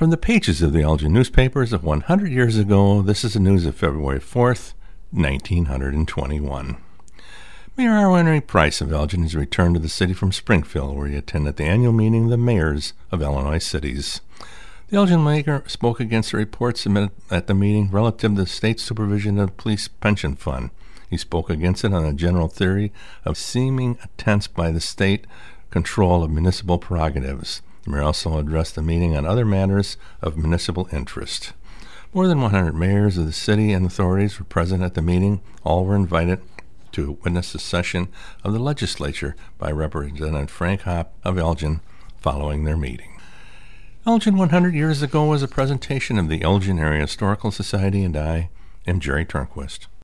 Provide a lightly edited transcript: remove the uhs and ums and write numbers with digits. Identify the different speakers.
Speaker 1: From the pages of the Elgin newspapers of 100 years ago, this is the news of February 4th, 1921. Mayor R. Henry Price of Elgin has returned to the city from Springfield, where he attended the annual meeting of the mayors of Illinois cities. The Elgin mayor spoke against the report submitted at the meeting relative to the state's supervision of the police pension fund. He spoke against it on a general theory of seeming attempts by the state control of municipal prerogatives. The mayor also addressed the meeting on other matters of municipal interest. More than 100 mayors of the city and authorities were present at the meeting. All were invited to witness the session of the legislature by Representative Frank Hopp of Elgin following their meeting. Elgin 100 years ago was a presentation of the Elgin Area Historical Society, and I am Jerry Turnquist.